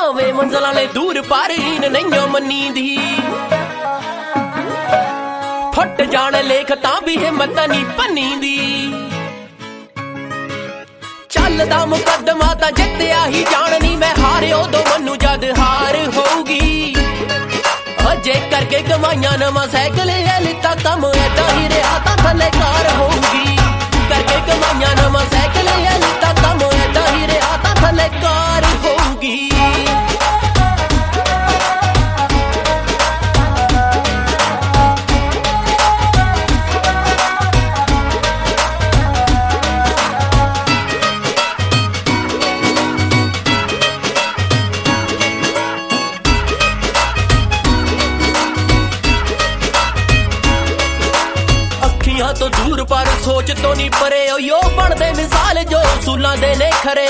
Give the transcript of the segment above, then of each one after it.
ਭਾਵੇਂ ਮੰਜ਼ਲਾਂ ਨੇ ਦੂਰ ਪਰ ਹੀਨ ਨਹੀਂ ਮੰਨੀ ਦੀ। ਫੁੱਟ ਜਾਣ ਲੇਖ ਤਾਂ ਵੀ ਹਿੰਮਤ ਨਹੀਂ ਭੰਨੀ ਦੀ। ਚੱਲਦਾ ਮੁਕੱਦਮਾ ਤਾਂ ਜਿੱਤਿਆ ਹੀ ਜਾਣਨੀ ਮੈਂ ਹਾਰੇ ਉਦੋਂ ਮੈਨੂੰ ਜਦ ਹਾਰ ਹੋਊਗੀ। ਅਜੇ ਕਰਕੇ ਕਮਾਈਆਂ ਨਵਾਂ ਸਾਈਕਲ ਇਹ ਲਿੱਤਾ ਕੰਮ ਏਦਾਂ ਹੀ ਰਿਹਾ ਤਾਂ ਥੱਲੇ ਕਾਰ ਹੋਊਗੀ। ਕਰਕੇ ਕਮਾਈਆਂ ਨਵਾਂ ਸਾਈਕਲ ਇਹ ਲਿੱਤਾ ਕੰਮ ਏਦਾਂ ਹੀ ਰਿਹਾ ਤਾਂ ਥੱਲੇ ਕਾਰ ਹੋਊਗੀ। ਤੋਂ ਦੂਰ ਪਰ ਸੋਚ ਤੋਂ ਨਹੀਂ ਪਰੇ ਓ ਬਣਦੇ ਮਿਸਾਲ ਜੋ ਅਸੂਲਾਂ ਦੇ ਨੇ ਖਰੇ।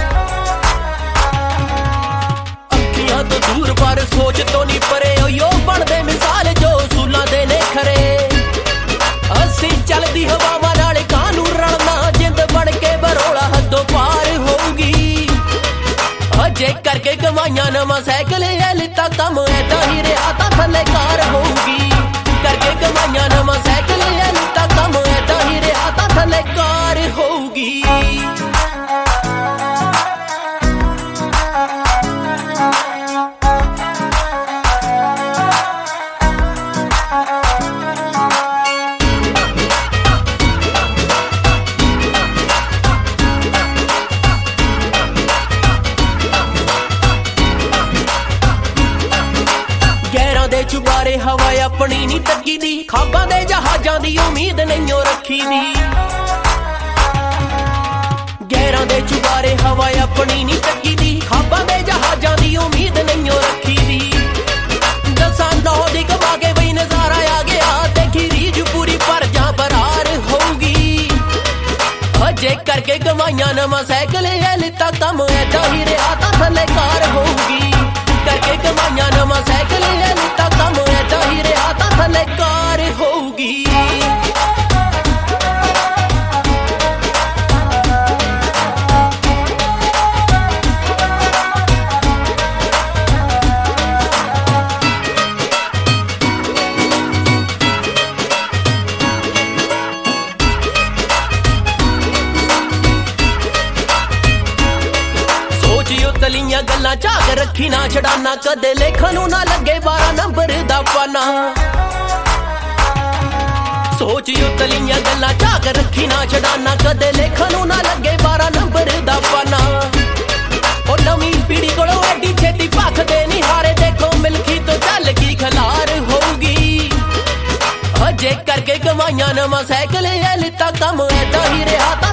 ਅੱਖੀਆਂ ਤੋਂ ਦੂਰ ਪਰ ਸੋਚ ਤੋਂ ਨਹੀਂ ਪਰੇ ਓ ਬਣਦੇ ਮਿਸਾਲ ਜੋ ਅਸੂਲਾਂ ਦੇ ਨੇ ਖਰੇ। ਅਸੀਂ ਚੱਲਦੀ ਹਵਾਵਾਂ ਨਾਲ ਕਾਨੂੰ ਰਲਣਾ ਜਿੰਦ ਬਣ ਕੇ ਬਰੋਲਾ ਹੱਦੋਂ ਪਾਰ ਹੋਊਗੀ। ਅਜੇ ਕਰਕੇ ਕਮਾਈਆਂ ਨਵਾਂ ਸਾਈਕਲ ਇਹ ਲਿੱਤਾ ਕੰਮ ਏਦਾਂ ਹੀ ਰਿਹਾ ਤਾਂ ਥੱਲੇ ਕਾਰ ਹੋਊਗੀ। ਕਰਕੇ ਕਮਾਈਆਂ ਨਵਾਂ ਸਾਈਕਲ ਇਹ ਲਿੱਤਾ ਕੰਮ ਏਦਾਂ ਹੀ ਰਿਹਾ ਤਾਂ ਥੱਲੇ ਕਾਰ ਹੋਊਗੀ। ਦੇ ਚੁਬਾਰੇ ਹਵਾ ਆਪਣੀ ਨੀ ਤੱਕੀ ਦੀ। ਖਾਬਾਂ ਦੇ ਜਹਾਜ਼ਾਂ ਦੀ ਉਮੀਦ ਨਹੀਂ ਰੱਖੀ ਦੀ। ਗਹਿਰਾਂ ਦੇ ਚੁਬਾਰੇ ਹਵਾ ਆਪਣੀ ਨੀ ਤੱਕੀ ਦੀ। ਖਾਬਾਂ ਦੇ ਜਹਾਜ਼ਾਂ ਦੀ ਉਮੀਦ ਨਹੀਂ ਰੱਖੀ ਦੀ। ਦਸਾਂ ਨੌ ਦੀ ਕਮਾ ਕੇ ਬਈ ਨਜ਼ਾਰਾ ਆ ਗਿਆ। ਦੇਖੀ ਰੀਝ ਪੂਰੀ ਪਰ ਜਾਂ ਬਰਾਰ ਹੋਊਗੀ। ਅਜੇ ਕਰਕੇ ਕਮਾਈਆਂ ਨਵਾਂ ਸਾਈਕਲ ਇਹ ਲਿੱਤਾ ਕੰਮ ਏਦਾਂ ਹੀ ਰਿਹਾ ਤਾਂ ਥੱਲੇ ਕਾਰ ਹੋਊਗੀ। ਕਰਕੇ ਕਮਾਈਆਂ ਨਵਾਂ ਸਾਈਕਲ ਇਹ ਲਿੱਤਾ ਕੰਮ ਏਦਾਂ ਹੀ ਰਿਹਾ ਤਾਂ ਥੱਲੇ ਕਾਰ ਹੋਊਗੀ। ਤਲੀਆਂ ਗੱਲਾਂ ਝਾਕ ਰੱਖੀ ਨਾ ਛਡਾਨਾ ਕਦੇ ਲੇਖਾਂ ਨੂੰ ਨਾ ਲੱਗੇ 12 ਨੰਬਰ ਦਾ ਪਾਨਾ। ਸੋਚਿਓ ਤਲੀਆਂ ਗੱਲਾਂ ਝਾਕ ਰੱਖੀ ਨਾ ਛਡਾਨਾ ਕਦੇ ਲੇਖਾਂ ਨੂੰ ਨਾ ਲੱਗੇ 12 ਨੰਬਰ ਦਾ ਪਾਨਾ। ਉਹ ਨਵੀਂ ਪੀੜੀ ਕੋਲੋਂ ਐਡੀ ਛੇਤੀ ਭੱਖਦੇ ਨਹੀਂ ਹਾਰੇ। ਦੇਖੋ ਮਿਲਖੀ ਤੋਂ ਚੱਲ ਕੀ ਖਲਾਰ ਹੋਊਗੀ। ਅਜੇ ਕਰਕੇ ਕਮਾਈਆਂ ਨਵਾਂ ਸਾਈਕਲ ਇਹ ਲਿੱਤਾ ਕੰਮ ਏਦਾਂ ਹੀ ਰਿਹਾ ਤਾਂ